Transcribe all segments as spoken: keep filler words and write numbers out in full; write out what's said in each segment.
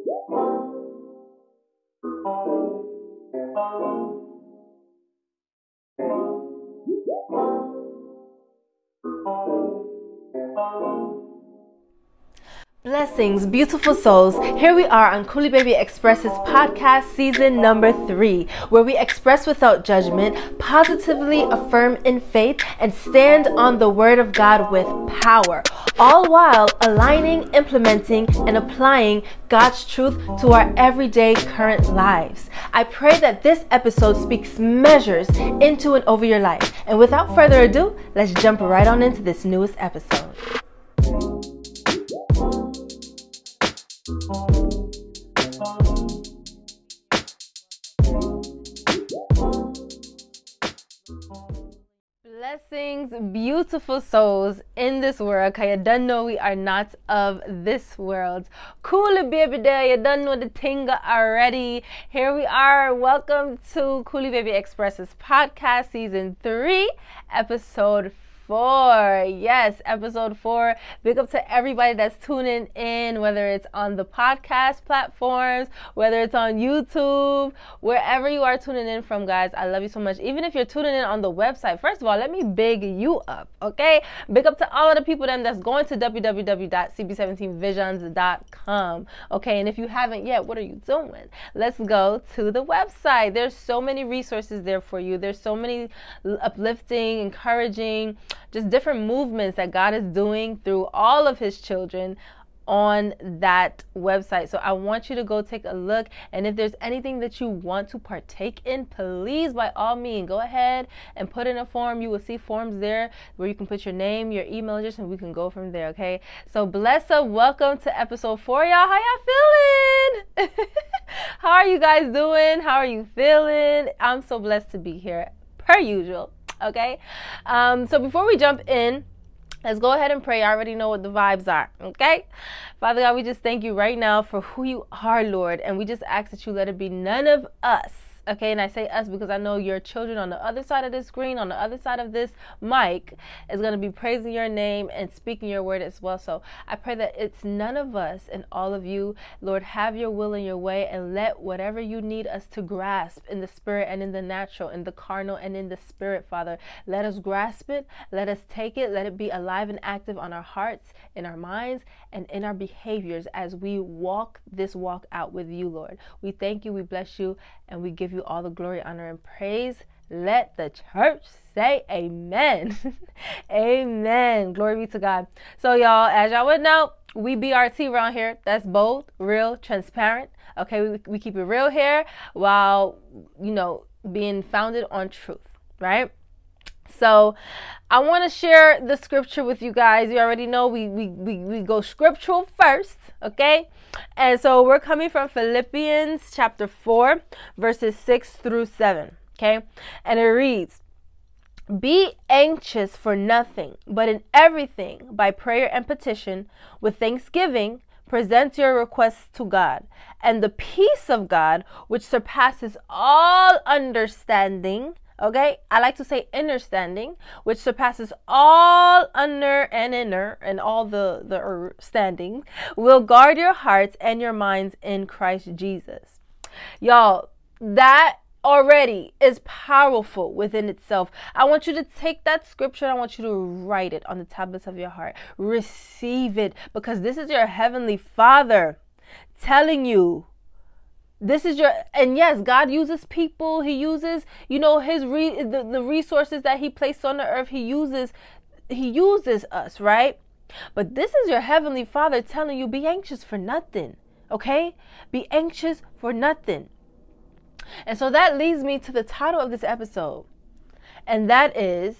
Blessings, beautiful souls. Here we are on Coolie Baby Express's podcast season number three, where we express without judgment, positively affirm in faith, and stand on the word of God with power, all while aligning, implementing, and applying God's truth to our everyday current lives. I pray that this episode speaks measures into and over your life. And without further ado, let's jump right on into this newest episode. Blessings, beautiful souls in this world, cause you don't know we are not of this world. Coolie Baby there, you don't know the thing already. Here we are. Welcome to Coolie Baby Express's podcast season three, episode four. Yes, episode four. Big up to everybody that's tuning in, whether it's on the podcast platforms, whether it's on YouTube, wherever you are tuning in from, guys. I love you so much. Even if you're tuning in on the website, first of all, let me big you up, okay? Big up to all of the people them that's going to w w w dot c b seventeen visions dot com, okay? And if you haven't yet, what are you doing? Let's go to the website. There's so many resources there for you. There's so many uplifting, encouraging, just different movements that God is doing through all of his children on that website. So I want you to go take a look. And if there's anything that you want to partake in, please, by all means, go ahead and put in a form. You will see forms there where you can put your name, your email address, and we can go from there, okay? So bless up. Welcome to episode four, y'all. How y'all feeling? How are you guys doing? How are you feeling? I'm so blessed to be here, per usual. Okay, um, so before we jump in, let's go ahead and pray. I already know what the vibes are, okay? Father God, we just thank you right now for who you are, Lord, and we just ask that you let it be none of us, okay? And I say us because I know your children on the other side of the screen, on the other side of this mic, is going to be praising your name and speaking your word as well. So I pray that it's none of us and all of you. Lord, have your will and your way, and let whatever you need us to grasp in the spirit and in the natural, in the carnal and in the spirit, Father, let us grasp it, let us take it, let it be alive and active on our hearts, in our minds, and in our behaviors as we walk this walk out with you, Lord. We thank you, we bless you, and we give you all the glory, honor, and praise. Let the church say amen. Amen. Glory be to God. So y'all, as y'all would know, we B R T around here. That's bold, real, transparent. Okay, we, we keep it real here while, you know, being founded on truth, right? So I want to share the scripture with you guys. You already know we, we, we, we go scriptural first, okay? And so we're coming from Philippians chapter four, verses six through seven, okay? And it reads, "Be anxious for nothing, but in everything, by prayer and petition, with thanksgiving, present your requests to God. And the peace of God, which surpasses all understanding," okay, I like to say understanding, which surpasses all under and inner and all the the er, standing, "will guard your hearts and your minds in Christ Jesus." Y'all, that already is powerful within itself. I want you to take that scripture. I want you to write it on the tablets of your heart. Receive it, because this is your heavenly Father telling you. This is your, and yes, God uses people. He uses, you know, his re, the, the resources that he placed on the earth. He uses, he uses us, right? But this is your heavenly Father telling you, be anxious for nothing, okay? Be anxious for nothing. And so that leads me to the title of this episode, and that is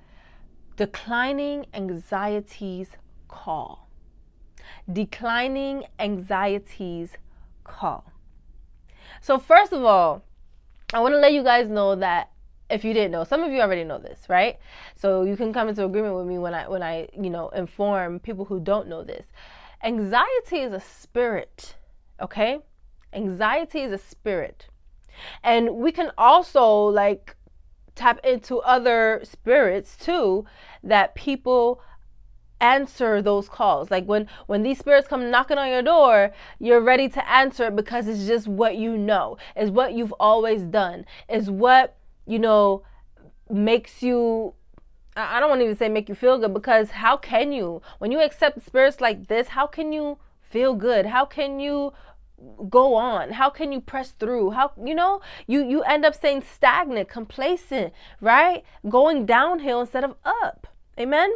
Declining Anxiety's Call. Declining Anxiety's Call. So first of all, I want to let you guys know that if you didn't know, some of you already know this, right? So you can come into agreement with me when I, when I, you know, inform people who don't know this. Anxiety is a spirit, okay? Anxiety is a spirit. And we can also like tap into other spirits too that people answer those calls. Like when when these spirits come knocking on your door, you're ready to answer it because it's just what you know, is what you've always done, is what, you know, makes you, I don't want to even say make you feel good, because how can you, when you accept spirits like this, how can you feel good? How can you go on? How can you press through? How, you know, you you end up staying stagnant, complacent, right? Going downhill instead of up. Amen.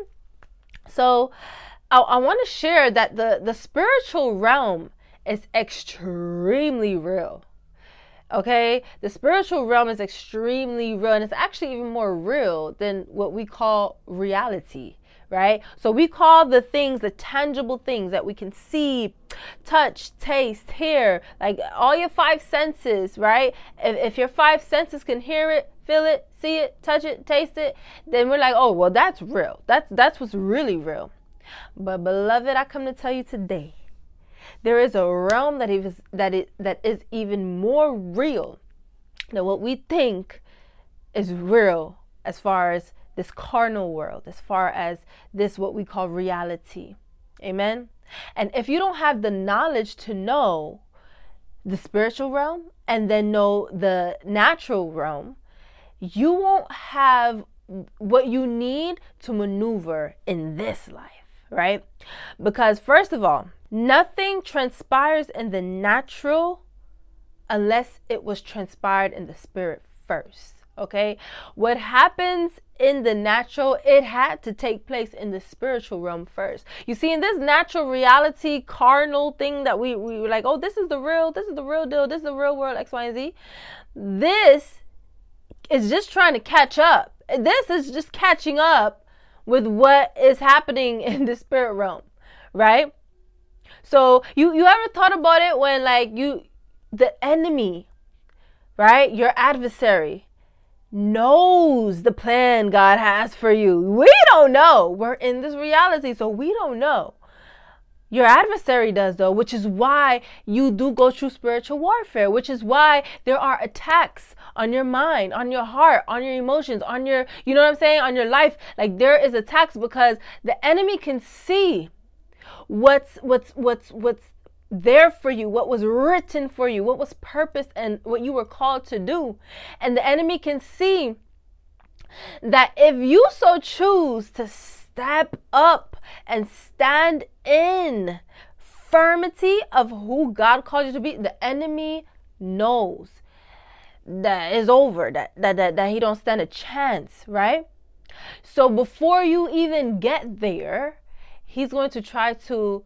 So I, I want to share that the the spiritual realm is extremely real. Okay, the spiritual realm is extremely real, and it's actually even more real than what we call reality, right? So we call the things, the tangible things that we can see, touch, taste, hear, like all your five senses, right? If, if your five senses can hear it, feel it, see it, touch it, taste it, then we're like, oh, well, that's real. That's, that's what's really real. But beloved, I come to tell you today, there is a realm that is that it that is even more real than what we think is real, as far as this carnal world, as far as this what we call reality. Amen. And if you don't have the knowledge to know the spiritual realm and then know the natural realm, you won't have what you need to maneuver in this life, right? Because first of all, nothing transpires in the natural unless it was transpired in the spirit first. Okay, what happens in the natural, it had to take place in the spiritual realm first. You see, in this natural reality, carnal thing that we, we were like, oh, this is the real, this is the real deal, this is the real world, X, Y, and Z. This is just trying to catch up. This is just catching up with what is happening in the spirit realm, right? So you, you ever thought about it when like you, the enemy, right? Your adversary knows the plan God has for you. We don't know. We're in this reality, so we don't know. Your adversary does though, which is why you do go through spiritual warfare, which is why there are attacks on your mind, on your heart, on your emotions, on your, you know what I'm saying, on your life. Like there is attacks because the enemy can see what's what's what's what's there for you, what was written for you, what was purposed and what you were called to do. And the enemy can see that if you so choose to step up and stand in firmity of who God called you to be, the enemy knows that it's over, that that that, that he don't stand a chance, right? So before you even get there, he's going to try to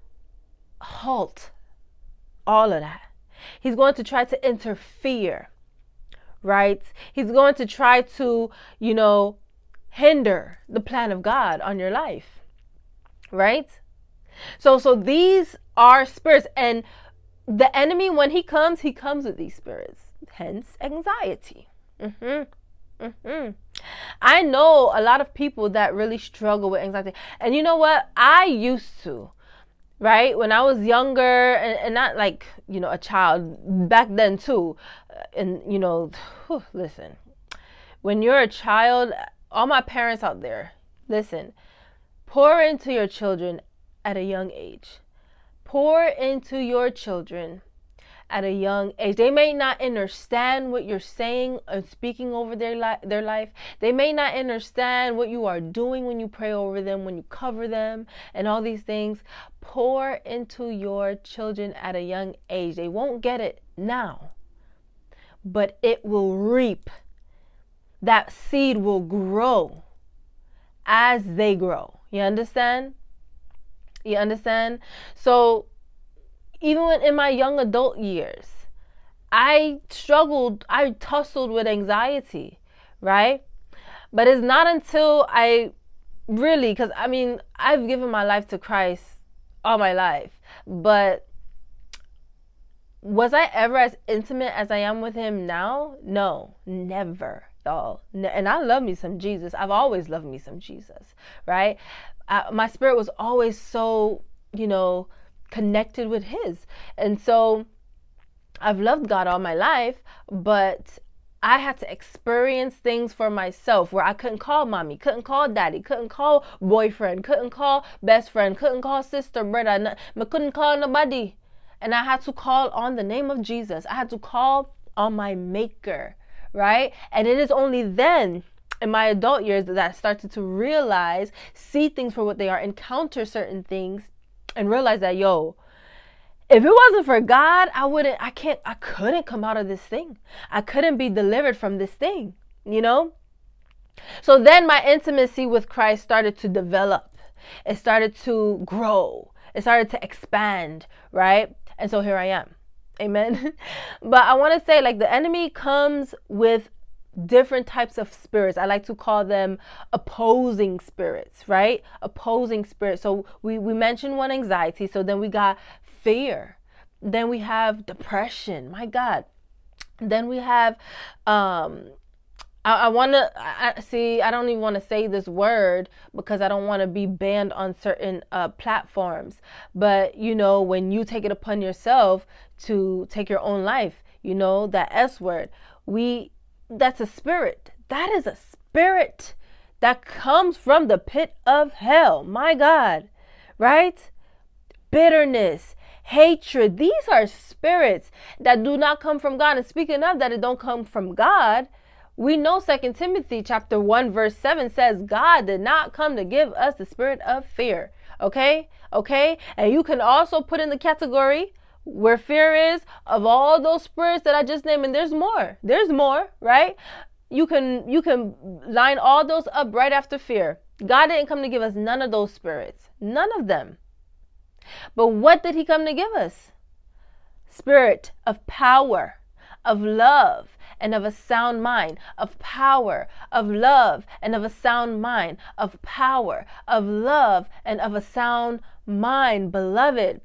halt all of that. He's going to try to interfere, right? He's going to try to, you know, hinder the plan of God on your life, right? So, so these are spirits, and the enemy, when he comes, he comes with these spirits, hence anxiety. Mm-hmm. Mm-hmm. I know a lot of people that really struggle with anxiety. And you know what? I used to, right? When I was younger and, and not like, you know, a child, back then too. And, you know, whew, listen, when you're a child, all my parents out there, listen, pour into your children at a young age. Pour into your children at a young age. They may not understand what you're saying and speaking over their life, their life. They may not understand what you are doing when you pray over them, when you cover them, and all these things. Pour into your children at a young age. They won't get it now, but it will reap. That seed will grow as they grow. You understand? You understand? So even when in my young adult years, I struggled, I tussled with anxiety, right? But it's not until I really, because I mean, I've given my life to Christ all my life, but was I ever as intimate as I am with him now? No, never, y'all. And I love me some Jesus. I've always loved me some Jesus, right? I, my spirit was always so, you know, connected with his. And so I've loved God all my life, but I had to experience things for myself where I couldn't call mommy, couldn't call daddy, couldn't call boyfriend, couldn't call best friend, couldn't call sister, brother, I couldn't call nobody. And I had to call on the name of Jesus. I had to call on my maker, right? And it is only then in my adult years that I started to realize, see things for what they are, encounter certain things, and realize that, yo, if it wasn't for God, I wouldn't, I can't, I couldn't come out of this thing. I couldn't be delivered from this thing, you know? So then my intimacy with Christ started to develop. It started to grow. It started to expand, right? And so here I am. Amen. But I want to say, like, the enemy comes with different types of spirits. I like to call them opposing spirits, right? Opposing spirits. So we, we mentioned one, anxiety. So then we got fear. Then we have depression. My God. Then we have, um, I, I want to I, see, I don't even want to say this word because I don't want to be banned on certain uh, platforms. But, you know, when you take it upon yourself to take your own life, you know, that S word, we, that's a spirit. That is a spirit that comes from the pit of hell. My God, right? Bitterness, hatred. These are spirits that do not come from God. And speaking of that, it don't come from God. We know Second Timothy chapter one, verse seven says, God did not come to give us the spirit of fear. Okay. Okay. And you can also put in the category where fear is of all those spirits that I just named. And there's more. There's more, right? You can, you can line all those up right after fear. God didn't come to give us none of those spirits. None of them. But what did he come to give us? Spirit of power, of love, and of a sound mind, of power, of love, and of a sound mind, of power, of love, and of a sound mind. Beloved,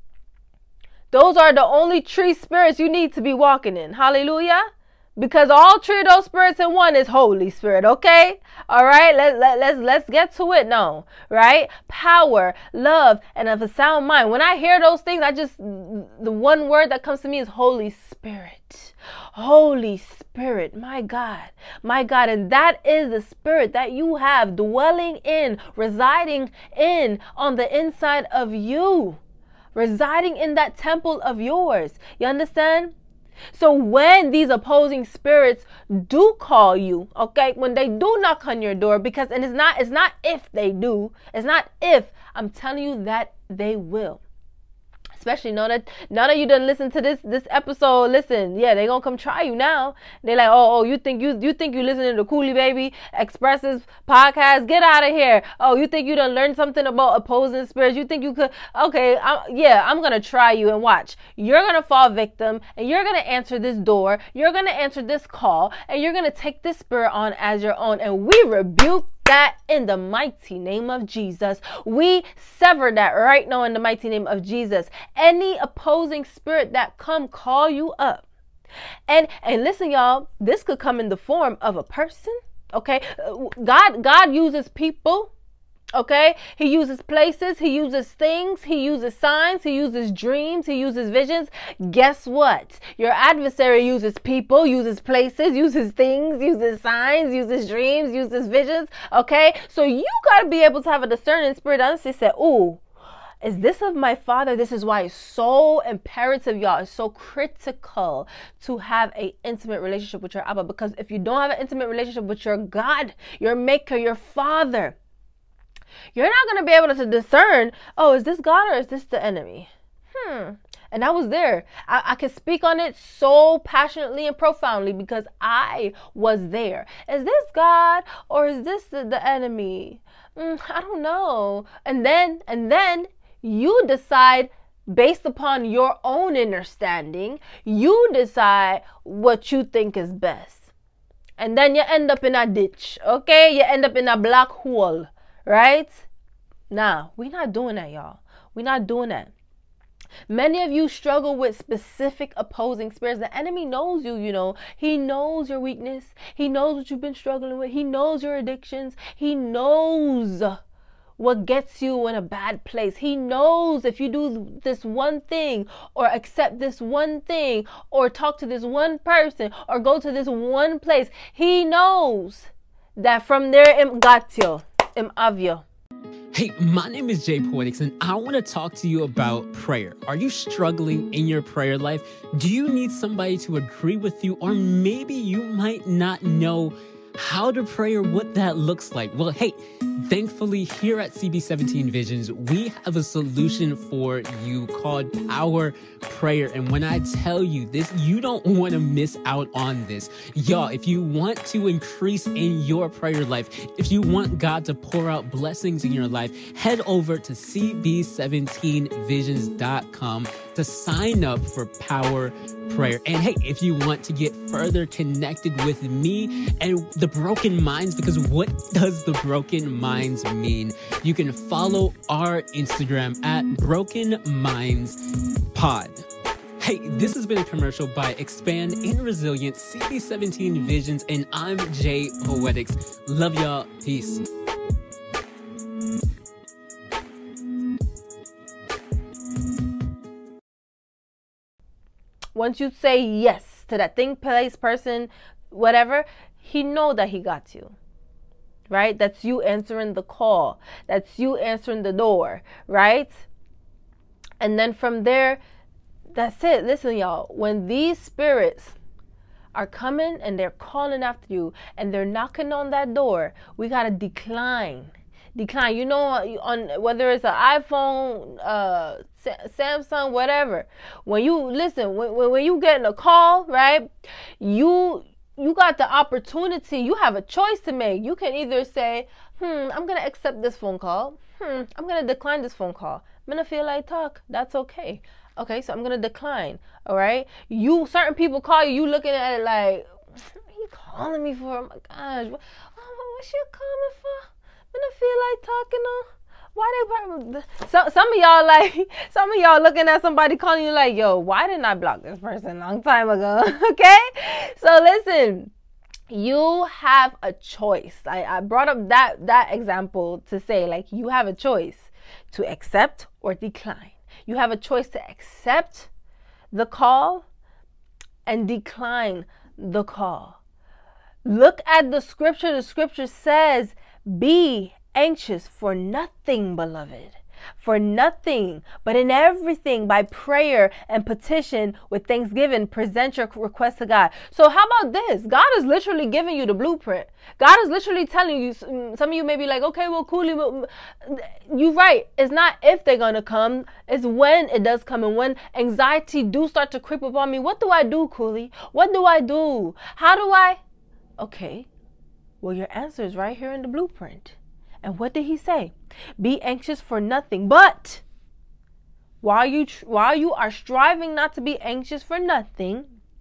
those are the only three spirits you need to be walking in. Hallelujah. Because all three of those spirits in one is Holy Spirit, okay? All right, let, let, let's, let's get to it now, right? Power, love, and of a sound mind. When I hear those things, I just, the one word that comes to me is Holy Spirit. Holy Spirit, my God, my God. And that is the spirit that you have dwelling in, residing in, on the inside of you. Residing in that temple of yours. You understand? So when these opposing spirits do call you, okay, when they do knock on your door, because, and it's not, it's not if they do, it's not if, I'm telling you that they will. Especially now that, now that you done listen to this, this episode, listen, yeah, they gonna come try you now. They like, oh, oh, you think you, you think you listening to Coolie Baby Expressive podcast? Get out of here. Oh, you think you done learned something about opposing spirits? You think you could, okay, I'm, yeah, I'm gonna try you and watch. You're gonna fall victim and you're gonna answer this door. You're gonna answer this call and you're gonna take this spirit on as your own. And we rebuke that in the mighty name of Jesus. We sever that right now in the mighty name of Jesus. Any opposing spirit that come call you up. And and listen, y'all, this could come in the form of a person. Okay. God, God uses people. Okay. He uses places. He uses things. He uses signs. He uses dreams. He uses visions. Guess what? Your adversary uses people, uses places, uses things, uses signs, uses dreams, uses visions. Okay. So you got to be able to have a discerning spirit. Honestly, say, ooh, is this of my Father? This is why it's so imperative, y'all. It's so critical to have an intimate relationship with your Abba. Because if you don't have an intimate relationship with your God, your Maker, your Father, you're not going to be able to discern, oh, is this God or is this the enemy? Hmm. And I was there. I, I can speak on it so passionately and profoundly because I was there. Is this God or is this the, the enemy? Mm, I don't know. And then, and then you decide based upon your own understanding, you decide what you think is best. And then you end up in a ditch, okay? You end up in a black hole. Right? Nah, we're not doing that, y'all. We're not doing that. Many of you struggle with specific opposing spirits. The enemy knows you, you know. He knows your weakness. He knows what you've been struggling with. He knows your addictions. He knows what gets you in a bad place. He knows if you do this one thing or accept this one thing or talk to this one person or go to this one place, he knows that from there im got you, im have you. Hey, my name is Jay Poetics, and I want to talk to you about prayer. Are you struggling in your prayer life? Do you need somebody to agree with you? Or maybe you might not know how to pray or what that looks like. Well, hey, thankfully here at C B seventeen Visions, we have a solution for you called Power Prayer. And when I tell you this, you don't want to miss out on this. Y'all, if you want to increase in your prayer life, if you want God to pour out blessings in your life, head over to C B seventeen visions dot com to sign up for Power Prayer. And hey, if you want to get further connected with me and the Broken Minds, because what does the Broken Minds mean? You can follow our Instagram at Broken Minds Pod. Hey, this has been a commercial by Expand in Resilience, C B seventeen Visions, and I'm Jay Poetics. Love y'all. Peace. Once you say yes to that thing, place, person, whatever, he know that he got you, right? That's you answering the call. That's you answering the door, right? And then from there, that's it. Listen, y'all, when these spirits are coming and they're calling after you and they're knocking on that door, we got to decline. Decline. You know, on whether it's an iPhone, uh, Samsung, whatever. When you listen, when when you getting a call, right? You you got the opportunity. You have a choice to make. You can either say, "Hmm, I'm gonna accept this phone call. Hmm, I'm gonna decline this phone call. I'm gonna feel like talk. That's okay. Okay, so I'm gonna decline. All right. You certain people call you. You looking at it like, what are you calling me for? Oh my gosh, what, what she calling for? I'm gonna feel like talking on. Why they probably, some, some of y'all like, some of y'all looking at somebody calling you like, yo, why didn't I block this person a long time ago? Okay? So listen, you have a choice. I, I brought up that, that example to say like you have a choice to accept or decline. You have a choice to accept the call and decline the call. Look at the scripture. The scripture says, be anxious for nothing, beloved, for nothing, but in everything by prayer and petition with thanksgiving, present your request to God. So how about this? God is literally giving you the blueprint. God is literally telling you, some of you may be like, okay, well, cool. You're right. It's not if they're going to come. It's when it does come. And when anxiety do start to creep upon me, what do I do, Cooley? What do I do? How do I? Okay. Well, your answer is right here in the blueprint. And what did he say? Be anxious for nothing. But while you while you are striving not to be anxious for nothing,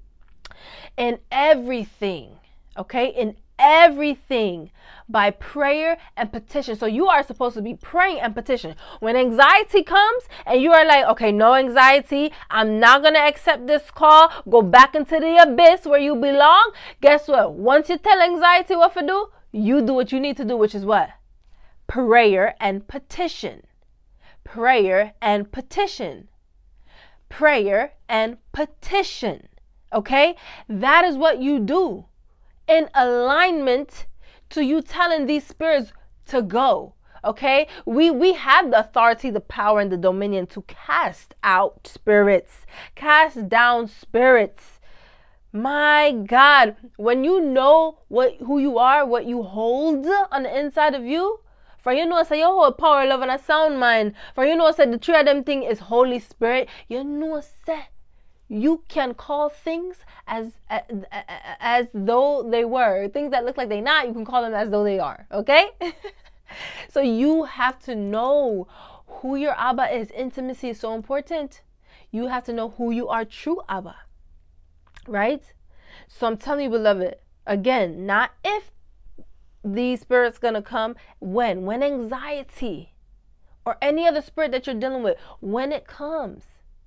in everything, okay, in everything by prayer and petition. So you are supposed to be praying and petition. When anxiety comes and you are like, okay, no anxiety, I'm not going to accept this call, go back into the abyss where you belong. Guess what? Once you tell anxiety what to do, you do what you need to do, which is what? Prayer and petition. Prayer and petition. Prayer and petition. Okay? That is what you do in alignment to you telling these spirits to go. Okay? We we have the authority, the power, and the dominion to cast out spirits, cast down spirits. My God, when you know what who you are, what you hold on the inside of you, for you know say you hold power, love, and a sound mind. For you know say the three of them thing is Holy Spirit. You know say you can call things as, as as though they were. Things that look like they're not, you can call them as though they are. Okay? So you have to know who your Abba is. Intimacy is so important. You have to know who you are, true Abba. Right? So I'm telling you, beloved, again, not if these spirits gonna come, when? When anxiety or any other spirit that you're dealing with, when it comes,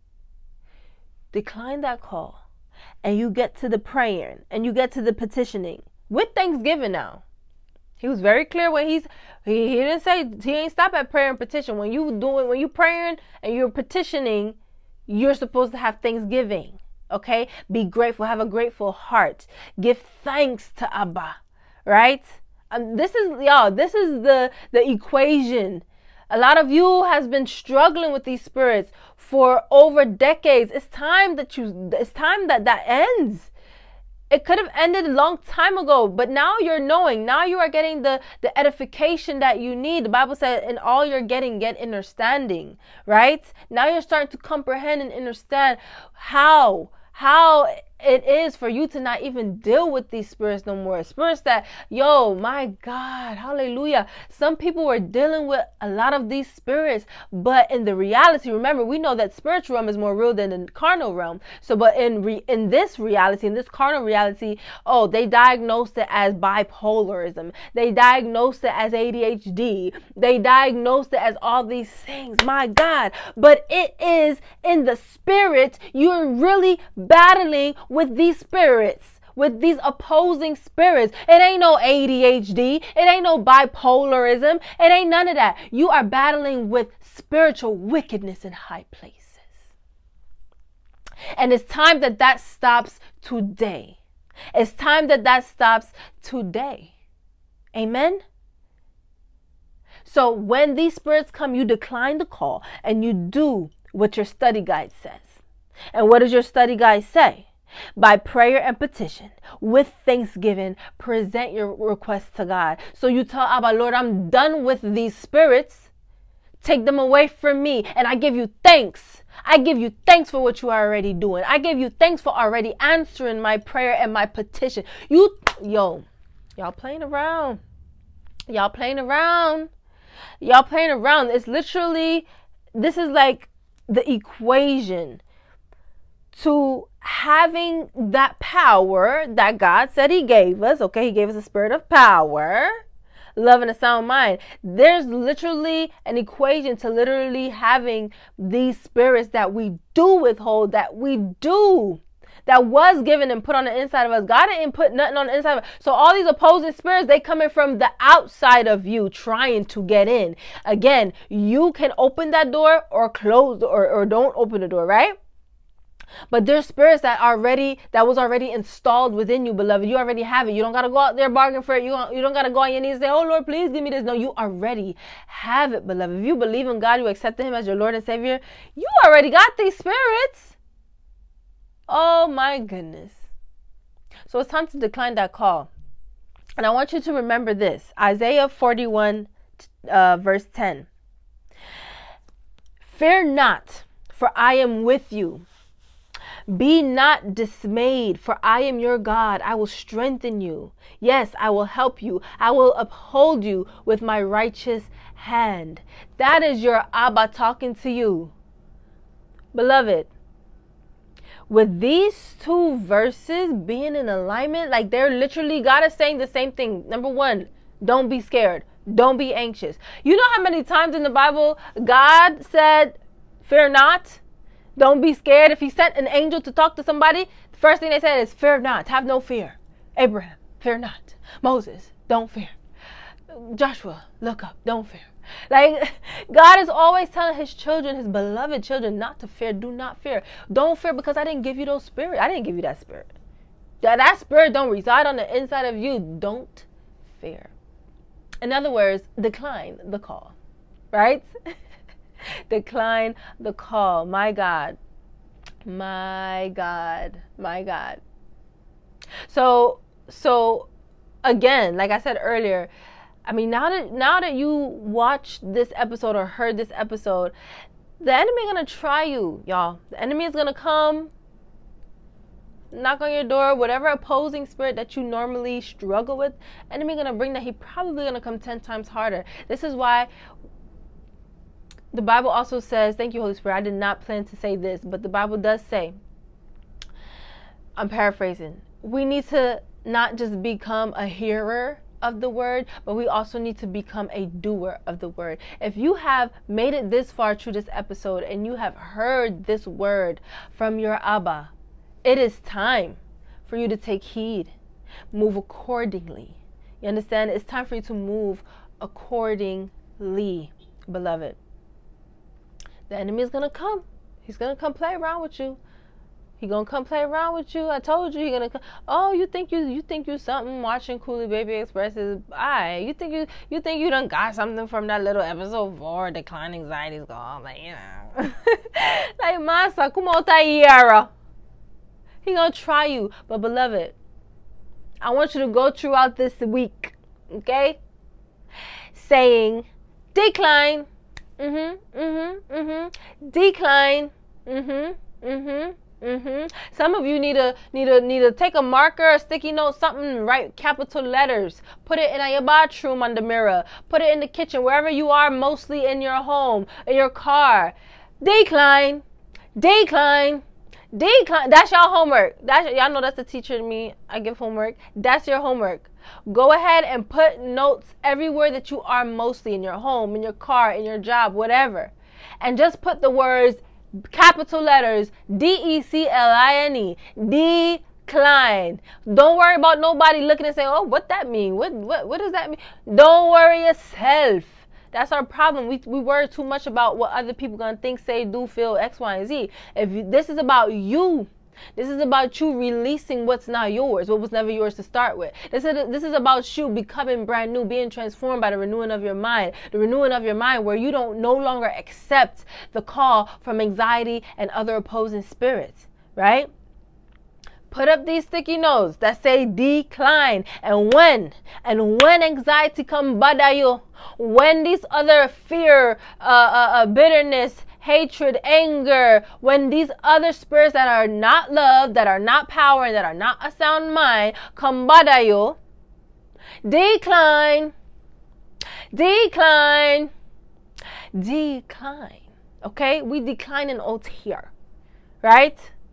decline that call and you get to the praying and you get to the petitioning with thanksgiving now. He was very clear when he's he, he didn't say he ain't stop at prayer and petition. When you doing when you praying and you're petitioning, you're supposed to have thanksgiving. Okay? Be grateful, have a grateful heart. Give thanks to Abba. Right? Um, this is y'all, this is the the equation. A lot of you has been struggling with these spirits for over decades. It's time that you it's time that that ends. It could have ended a long time ago, but now you're knowing. Now you are getting the, the edification that you need. The Bible says, in all you're getting, get understanding, right? Now you're starting to comprehend and understand how, how it is for you to not even deal with these spirits no more. Spirits that, yo, my God, hallelujah. Some people were dealing with a lot of these spirits, but in the reality, remember, we know that spiritual realm is more real than the carnal realm. So, but in re, in this reality, in this carnal reality, oh, they diagnosed it as bipolarism. They diagnosed it as A D H D. They diagnosed it as all these things, my God. But it is in the spirit, you're really battling with these spirits, with these opposing spirits. It ain't no A D H D. It ain't no bipolarism. It ain't none of that. You are battling with spiritual wickedness in high places. And it's time that that stops today. It's time that that stops today. Amen? So when these spirits come, you decline the call and you do what your study guide says. And what does your study guide say? By prayer and petition, with thanksgiving, present your requests to God. So you tell Abba, Lord, I'm done with these spirits. Take them away from me. And I give you thanks. I give you thanks for what you are already doing. I give you thanks for already answering my prayer and my petition. You, yo, y'all playing around. Y'all playing around. Y'all playing around. It's literally, this is like the equation to having that power that God said he gave us. Okay, he gave us a spirit of power, love, and a sound mind. There's literally an equation to literally having these spirits that we do withhold, that we do, that was given and put on the inside of us. God didn't put nothing on the inside of us. So all these opposing spirits, they coming from the outside of you trying to get in. Again, you can open that door or close or, or don't open the door, right? But there's spirits that already that was already installed within you, beloved. You already have it. You don't gotta go out there bargain for it. You don't, you don't gotta go on your knees and say, "Oh Lord, please give me this." No, you already have it, beloved. If you believe in God, you accepted Him as your Lord and Savior. You already got these spirits. Oh my goodness! So it's time to decline that call, and I want you to remember this: Isaiah forty-one, uh, verse ten. Fear not, for I am with you. Be not dismayed, for I am your God. I will strengthen you. Yes, I will help you. I will uphold you with my righteous hand. That is your Abba talking to you. Beloved, with these two verses being in alignment, like they're literally, God is saying the same thing. Number one, don't be scared. Don't be anxious. You know how many times in the Bible God said, fear not? Don't be scared. If he sent an angel to talk to somebody, the first thing they said is, fear not, have no fear. Abraham, fear not. Moses, don't fear. Joshua, look up, don't fear. Like, God is always telling his children, his beloved children, not to fear. Do not fear. Don't fear because I didn't give you those spirits. I didn't give you that spirit. That, that spirit don't reside on the inside of you. Don't fear. In other words, decline the call, right? Decline the call. My God. My God. My God. So, so again, like I said earlier, I mean, now that now that you watched this episode or heard this episode, the enemy is going to try you, y'all. The enemy is going to come, knock on your door, whatever opposing spirit that you normally struggle with, enemy going to bring that. He probably going to come ten times harder. This is why the Bible also says, thank you, Holy Spirit. I did not plan to say this, but the Bible does say, I'm paraphrasing, we need to not just become a hearer of the word, but we also need to become a doer of the word. If you have made it this far through this episode and you have heard this word from your Abba, it is time for you to take heed, move accordingly, You understand? It's time for you to move accordingly, beloved. The enemy is going to come. He's going to come play around with you. He gonna come play around with you. I told you he gonna come. Oh, you think you you think you something watching Cooley Baby Express's. Alright, you think you you think you done got something from that little episode four, Decline Anxiety's gone, like, you know. Like, massa, como tá aí, he gonna try you. But beloved, I want you to go throughout this week, okay? Saying decline. Mm-hmm. Mm-hmm. Mm-hmm. Decline. Mm-hmm. Mm-hmm. Mm-hmm. Some of you need to need to need to take a marker, a sticky note, something, write capital letters. Put it in your bathroom on the mirror. Put it in the kitchen, wherever you are, mostly in your home, in your car. Decline, decline, decline. That's your homework. That's y'all know that's the teacher to me. I give homework. That's your homework. Go ahead and put notes everywhere that you are, mostly in your home, in your car, in your job, whatever, and just put the words. Capital letters, D E C L I N E, decline. Don't worry about nobody looking and saying, oh, what that mean? What what what does that mean? Don't worry yourself. That's our problem. We we worry too much about what other people gonna think, say, do, feel, X, Y, and Z. If you, this is about you. This is about you releasing what's not yours, what was never yours to start with. This is this is about you becoming brand new, being transformed by the renewing of your mind. The renewing of your mind where you don't no longer accept the call from anxiety and other opposing spirits, right? Put up these sticky notes that say decline. And when, and when anxiety come bother you, when these other fear, uh, uh, uh, bitterness, hatred, anger, when these other spirits that are not love, that are not power, and that are not a sound mind come bother you, decline, decline, decline. Okay? We decline an oath here. Right?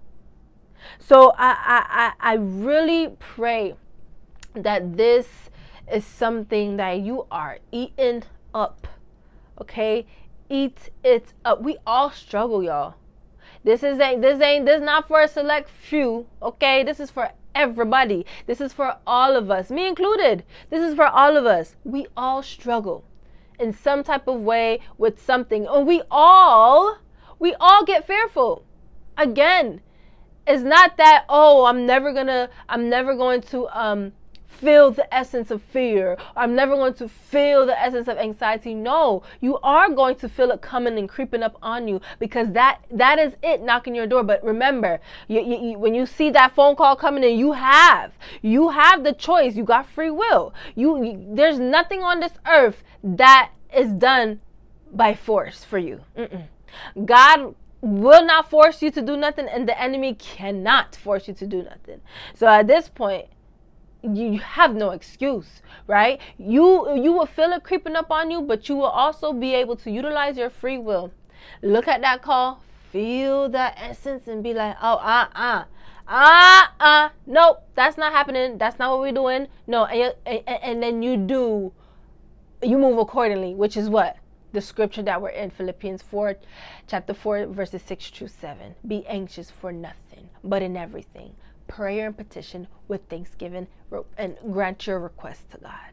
So I, I, I, I really pray that this is something that you are eating up. Okay? Eat it up. We all struggle, y'all. This is ain't this ain't this not for a select few, okay? This is for everybody. This is for all of us, me included. This is for all of us. We all struggle in some type of way with something. And we all we all get fearful. Again, it's not that, oh, I'm never gonna I'm never going to um feel the essence of fear. I'm never going to feel the essence of anxiety. No, you are going to feel it coming and creeping up on you, because that that is it knocking your door. But remember, you, you, you, when you see that phone call coming in, you have you have the choice. You got free will. You, you there's nothing on this earth that is done by force for you. Mm-mm. God will not force you to do nothing, and the enemy cannot force you to do nothing. So at this point, you have no excuse, right? You you will feel it creeping up on you, but you will also be able to utilize your free will. Look at that call, feel that essence, and be like, oh, uh, uh, uh, uh, nope, that's not happening. That's not what we're doing. No, and, and, and then you do, you move accordingly, which is what? The scripture that we're in, Philippians four, chapter four, verses six through seven. Be anxious for nothing, but in everything, prayer and petition with thanksgiving, and grant your request to God.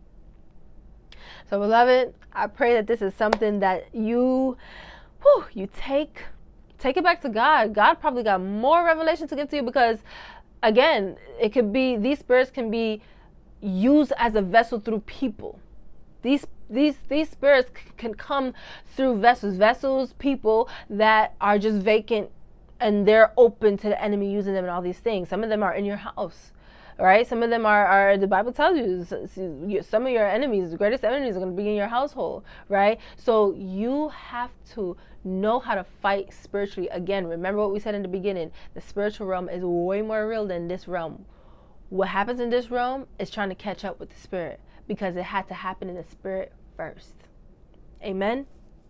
So, beloved, I pray that this is something that you, whew, you take, take it back to God. God probably got more revelation to give to you, because, again, it could be, these spirits can be used as a vessel through people. These these these spirits c- can come through vessels, vessels, people that are just vacant, and they're open to the enemy using them and all these things. Some of them are in your house, right? Some of them are, are the Bible tells you, some of your enemies, the greatest enemies are going to be in your household, right? So you have to know how to fight spiritually. Again, remember what we said in the beginning. The spiritual realm is way more real than this realm. What happens in this realm is trying to catch up with the spirit, because it had to happen in the spirit first. Amen?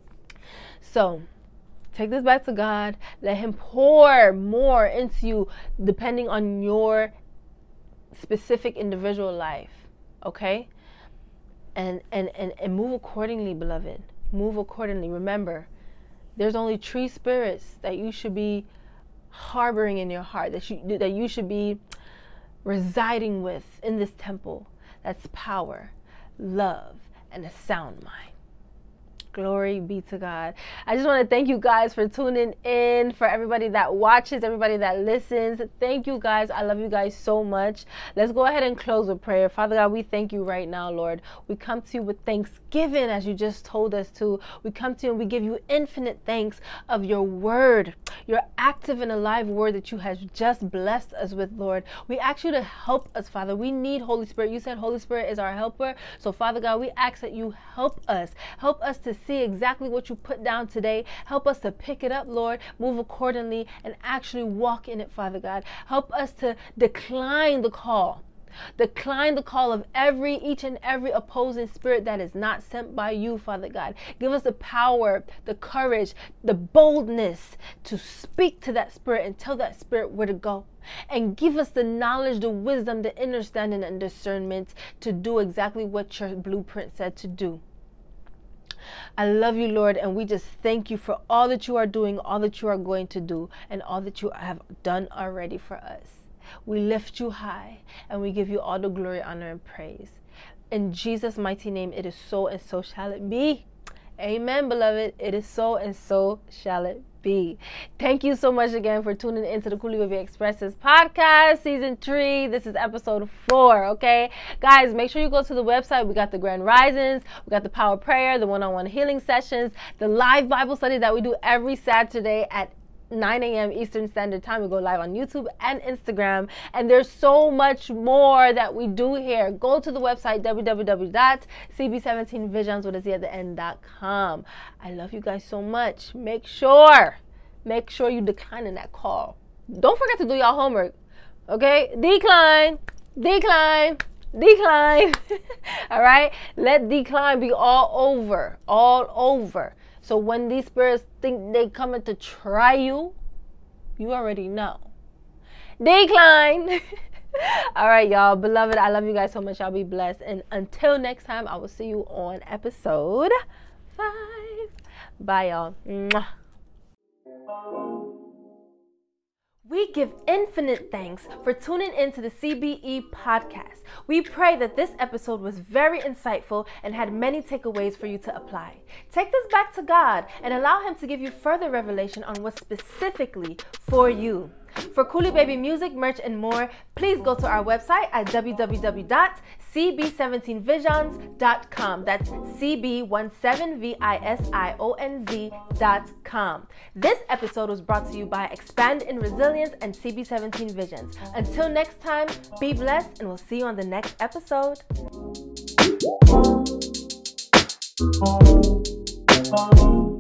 So, take this back to God. Let him pour more into you depending on your specific individual life. Okay? And, and, and, and move accordingly, beloved. Move accordingly. Remember, there's only three spirits that you should be harboring in your heart, that you, that you should be residing with in this temple. That's power, love, and a sound mind. Glory be to God. I just want to thank you guys for tuning in, for everybody that watches, everybody that listens. Thank you guys. I love you guys so much. Let's go ahead and close with prayer. Father God, we thank you right now, Lord. We come to you with thanksgiving, as you just told us to. We come to you and we give you infinite thanks of your word, your active and alive word that you have just blessed us with, Lord. We ask you to help us, Father. We need Holy Spirit. You said Holy Spirit is our helper. So, Father God, we ask that you help us. Help us to see exactly what you put down today. Help us to pick it up, Lord, move accordingly, and actually walk in it, Father God. Help us to decline the call. Decline the call of every, each and every opposing spirit that is not sent by you, Father God. Give us the power, the courage, the boldness to speak to that spirit and tell that spirit where to go. And give us the knowledge, the wisdom, the understanding, and discernment to do exactly what your blueprint said to do. I love you, Lord, and we just thank you for all that you are doing, all that you are going to do, and all that you have done already for us. We lift you high, and we give you all the glory, honor, and praise. In Jesus' mighty name, it is so, and so shall it be. Amen, beloved. It is so, and so shall it be. Thank you so much again for tuning into the Kuli Baby Expresses podcast, season three. This is episode four, okay? Guys, make sure you go to the website. We got the Grand Risings, we got the Power Prayer, the one-on-one healing sessions, the live Bible study that we do every Saturday at nine a.m. Eastern Standard Time. We go live on YouTube and Instagram, and there's so much more that we do here. Go to the website w w w dot c b seventeen visions with a z at the end dot com. I love you guys so much. Make sure, make sure you decline in that call. Don't forget to do your homework, okay? Decline, decline, decline. All right? Let decline be all over, all over. So when these spirits think they coming to try you, you already know. Decline. All right, y'all. Beloved, I love you guys so much. Y'all be blessed. And until next time, I will see you on episode five. Bye, y'all. Mwah. We give infinite thanks for tuning into the C B E podcast. We pray that this episode was very insightful and had many takeaways for you to apply. Take this back to God and allow Him to give you further revelation on what's specifically for you. For Kuli Baby music, merch, and more, please go to our website at w w w dot c b seventeen visions dot com. That's C B seventeen visions dot com. This episode was brought to you by Expand in Resilience and C B seventeen Visions. Until next time, be blessed, and we'll see you on the next episode.